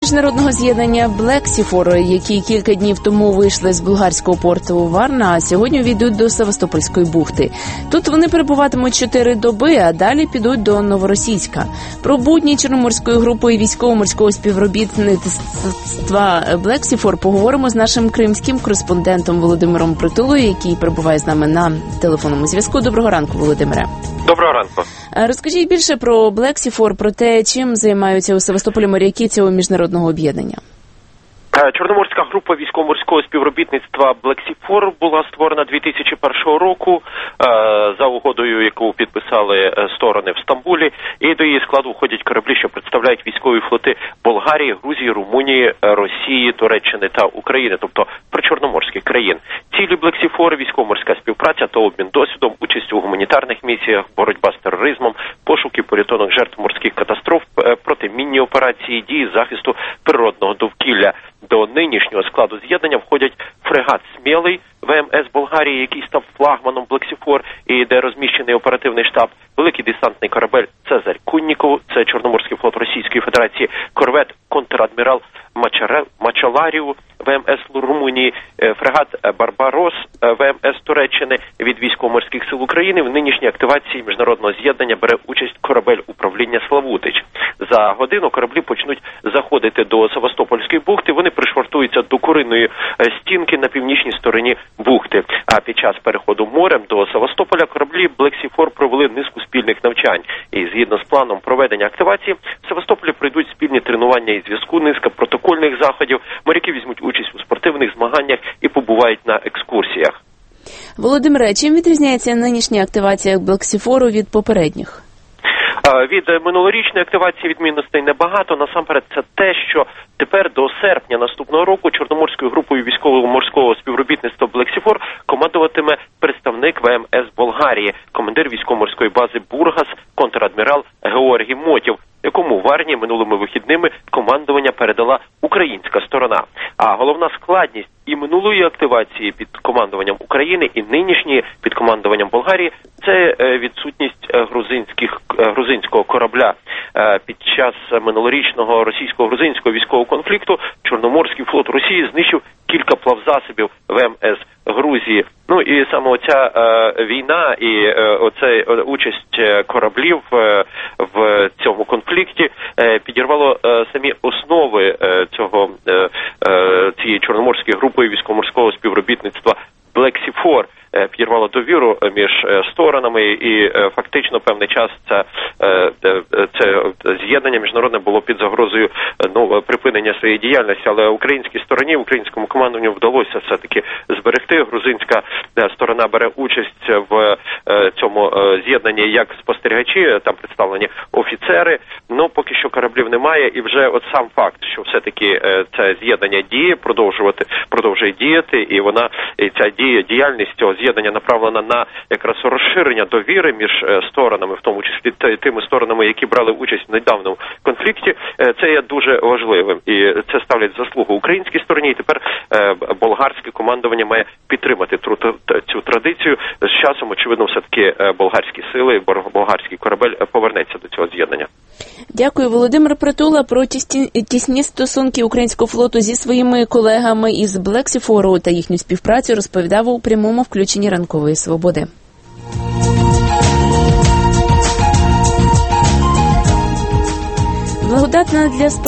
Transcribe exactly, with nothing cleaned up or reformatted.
міжнародного з'єднання Блексіфор, які кілька днів тому вийшли з болгарського порту Варна, а сьогодні війдуть до Севастопольської бухти. Тут вони перебуватимуть чотири доби, а далі підуть до Новоросійська. Про будні Чорноморської групи і військово-морського співробітництва Блексіфор поговоримо з нашим кримським кореспондентом Володимиром Притулою, який перебуває з нами на телефонному зв'язку. Доброго ранку, Володимире. Доброго ранку. Розкажіть більше про Блексіфор, про те, чим займаються у Севастополі моряки цього міжнародного об'єднання. Чорноморська група військово-морського співробітництва Блексіфор була створена дві тисячі першого року за угодою, яку підписали сторони в Стамбулі, і до її складу входять кораблі, що представляють військові флоти Болгарії, Грузії, Румунії, Росії, Туреччини та України, тобто причорноморських країн. Цілі Блексіфор – військово-морська співпраця та обмін досвідом, участь у гуманітарних місіях, боротьба з тероризмом, пошук і порятунок жертв морських катастроф, протимінні операції, дії захисту природного довкілля. До нинішнього складу з'єднання входять фрегат «Смілий» ВМС Болгарії, який став флагманом Блексіфор і де розміщений оперативний штаб, великий десантний корабель «Цезарь Кунніков», це Чорноморський флот Російської Федерації, корвет «Контр-адмірал Мачаларіу» ВМС Румунії, фрегат «Барбарос» ВМС Туреччини від військово-морських сил України. В нинішній активації міжнародного з'єднання бере участь корабель управління «Славутич». За годину кораблі почнуть заходити до Севастопольської бухти. Вони пришвартуються до куринної стінки на північній стороні бухти. А під час переходу морем до Севастополя кораблі Блексіфор провели низку спільних навчань. І згідно з планом проведення активації, в Севастополі пройдуть спільні тренування і зв'язку, низка протокольних заходів. Моряки візьмуть участь у спортивних змаганнях і побувають на екскурсіях. Володимире, чим відрізняється нинішня активація Блексіфору від попередніх? Від минулорічної активації відмінностей небагато. Насамперед, це те, що тепер до серпня наступного року Чорноморською групою військово-морського співробітництва Блексіфор командуватиме представник ВМС Болгарії, командир військово-морської бази Бургас, контр-адмірал Георгій Мотів, якому в Варні минулими вихідними командування передала українська сторона. А головна складність і минулої активації під командуванням України, і нинішньої під командуванням Болгарії – це відсутність грузинських, грузинського корабля. Під час минулорічного російсько-грузинського військового конфлікту Чорноморський флот Росії знищив кілька плавзасобів ВМС Грузії. Ну і саме оця е, війна і е, оця участь кораблів е, в цьому конфлікті е, підірвало е, самі основи е, цього е, е, цієї чорноморської групи військово-морського співробітництва Блексіфор. Підірвало довіру між сторонами, і фактично певний час це, це з'єднання міжнародне було під загрозою ну, припинення своєї діяльності, але українській стороні, українському командуванню вдалося все-таки зберегти. Грузинська сторона бере участь в цьому з'єднанні як спостерігачі, там представлені офіцери, ну поки що кораблів немає, і вже от сам факт, що все-таки це з'єднання діє, продовжувати, продовжує діяти, і вона, і ця дія, діяльність цього з'єднання направлена на якраз розширення довіри між сторонами, в тому числі тими сторонами, які брали участь в недавньому конфлікті. Це є дуже важливим, і це ставлять заслугу українській стороні, і тепер болгарське командування має підтримати цю традицію. З часом, очевидно, все-таки болгарські сили, болгарський корабель повернеться до цього з'єднання. Дякую. Володимир Притула про тісні стосунки українського флоту зі своїми колегами із Блексіфору та їхню співпрацю розповідав у прямому включенні Ранкової Свободи. Благодатна для